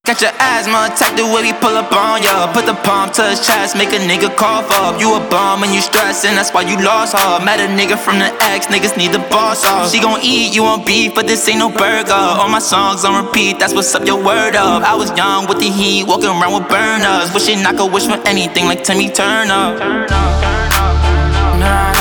Got your asthma attack the way we pull up on ya. Put the palm to his chest, make a nigga cough up. You a bum and you stressing, that's why you lost her. Met a nigga from the X, niggas need the boss off. She gon' eat, you want beef, but this ain't no burger. All my songs on repeat, that's what's up, your word up. I was young with the heat, walking around with burners. Wishing I could wish for anything like Timmy Turner. Turn up.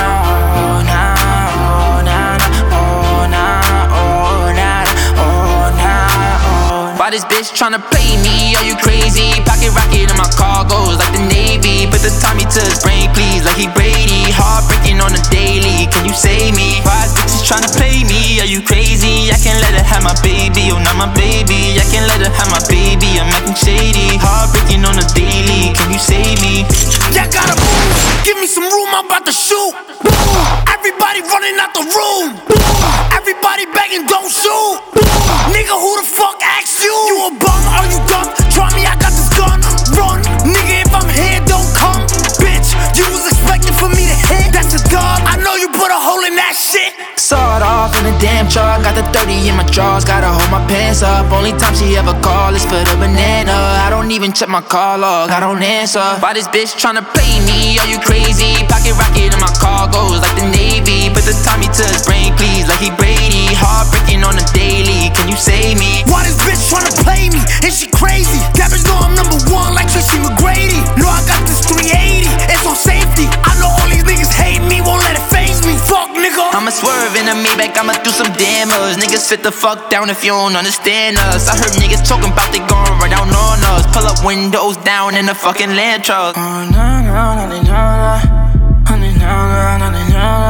Why this bitch tryna play me? Are you crazy? Pocket rocket in my cargoes like the Navy. Put the Tommy to his brain, please, like he Brady. Heartbreaking on the daily, can you save me? Why this bitch is tryna play me? Are you crazy? I can't let her have my baby, oh not my baby. I can't let her have my baby, I'm acting shady. Heartbreaking on the daily, can you save me? Yeah, gotta move, give me some room, I'm about to shoot. Boom. Everybody running out the room. Boom. Everybody begging, don't shoot. Boom. Nigga, who the fuck asked you? You a bum, are you dumb? Try me, I got this gun. Run, nigga, if I'm here, don't come. Bitch, you was expecting for me to hit. That's a dub, I know you put a hole in that shit. Saw it off in a damn truck. Got the 30 in my drawers, gotta hold my pants up. Only time she ever call is for the banana. I don't even check my call log, I don't answer. Why this bitch tryna play me? Are you crazy? Pocket rocket in my cargoes like the Navy. Put the Tommy to his brain, please, like he Brady. Heartbreaking on the daily, can you save me? Why this bitch tryna play me? Is she crazy? That bitch know I'm number one like Tracy McGrady. No, I got this 380, it's on safety. I know all these niggas hate me, won't let it faze me. Fuck, nigga. I'ma swerve in a Maybach, I'ma do some damage. Niggas sit the fuck down if you don't understand us. I heard niggas talking about they gon' run down on us. Pull up windows down in the fucking land truck.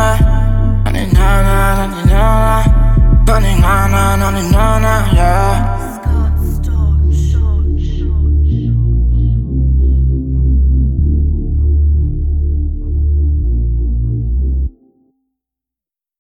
Yeah.